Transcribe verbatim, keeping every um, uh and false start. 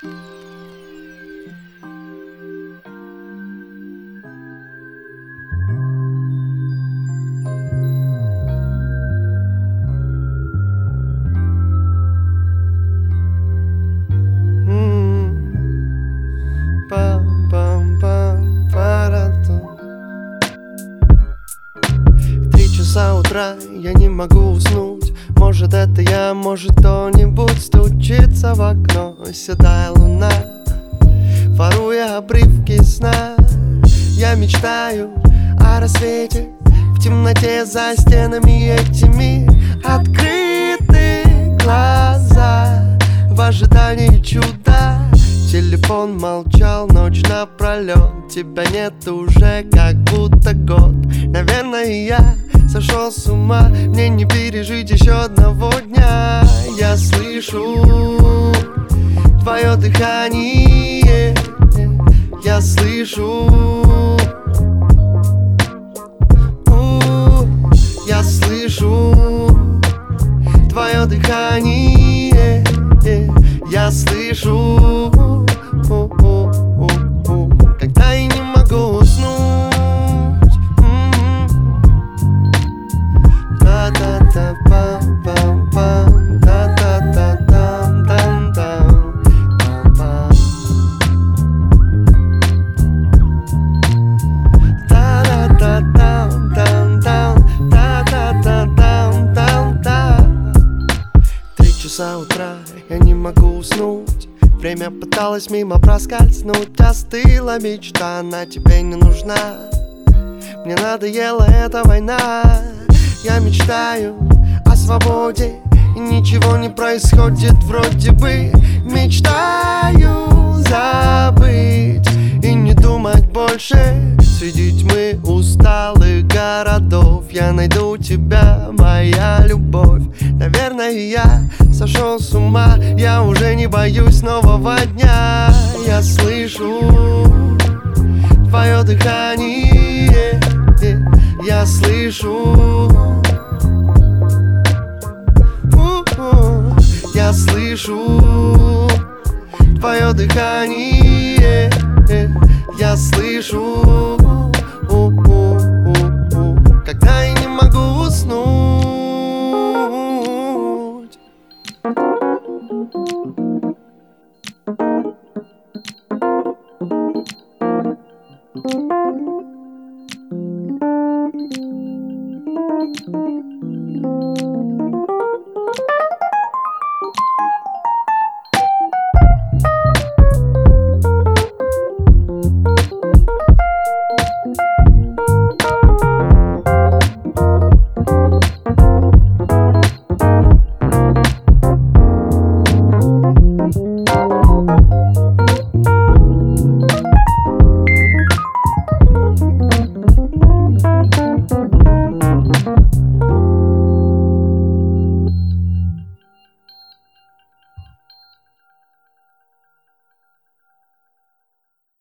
Часа утра, я не могу уснуть. Может это я, может кто-нибудь стучится в окно. Седая луна, воруя обрывки сна. Я мечтаю о рассвете в темноте за стенами этими. Открыты глаза в ожидании чуда. Телефон молчал ночь напролет. Тебя нет уже как будто год. Наверное, я сошел с ума. Мне не пережить еще одного дня. Я слышу твое дыхание. Я слышу. Я слышу твое дыхание. Я слышу. Когда я не могу уснуть. Три часа утра, я не могу уснуть. Время пыталось мимо проскользнуть. Остыла мечта, она тебе не нужна. Мне надоела эта война. Я мечтаю о свободе, и ничего не происходит вроде бы. Мечтаю забыть и не думать больше. Среди тьмы усталых городов я найду тебя, моя любовь. Наверное, я сошел с ума. Я уже не боюсь нового дня. Я слышу твое дыхание. Я слышу. Я слышу твое дыхание. Я слышу.